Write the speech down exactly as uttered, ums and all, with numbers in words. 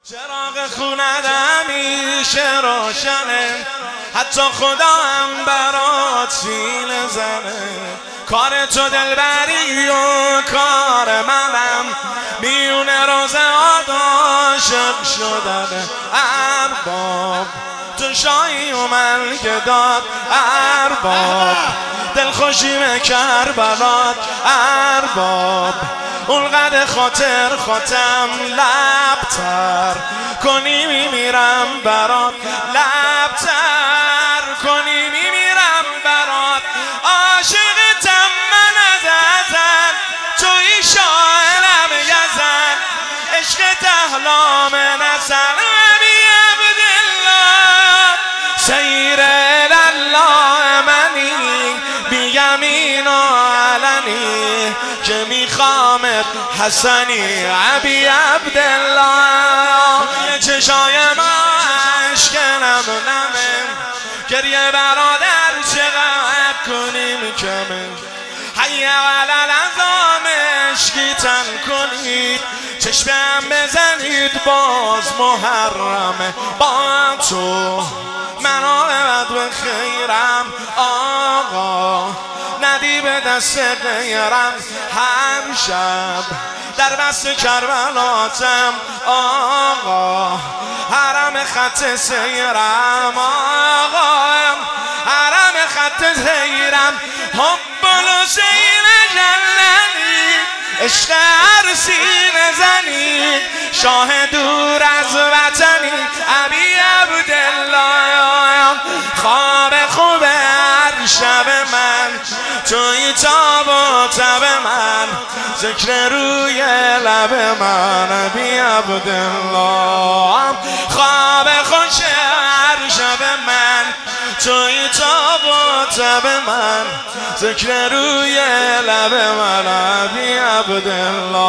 چراغ خونت همیشه روشنه، حتی خدا هم برات سیل زنه. کار تو دلبری و کار منم میون روزه ها عاشق شدنه. ارباب تو شاهی و من گداد، ارباب دلخوشی به کربلات، ارباب اون قد خاطر خاتم لبتر کنی میمیرم برات، لبتر کنی میمیرم برات. عاشقتم من از ازل، توی شاعرم یزن، عشقت احلام نسل. ابی عبدالله سیر الله منی، بیمین و علنی که میخوامت حسنی. ابی عبدالله چشای ما عشق نم نمه، گریه برادر چقدر کنیم کمه. حی علی العظام عشقی تن کنید، چشمم بزنید باز محرمه. با تو من آقابت به خیرم آقا، ندی به دست غیرم. هر شب در بست کربلاتم آقا، حرم خط سیرم آقا، حرم خط سیرم. حب الحسین جللی عشق هر سینه زنی، شاه دور از وطنی. ابی عبدالله خواب خوب هر شب من، توی تاب و تب من، ذکر روی لب من. ابی عبدالله خواب خوش هر شب من، توی تاب و تب من، ذکر روی لب من. ابی عبدالله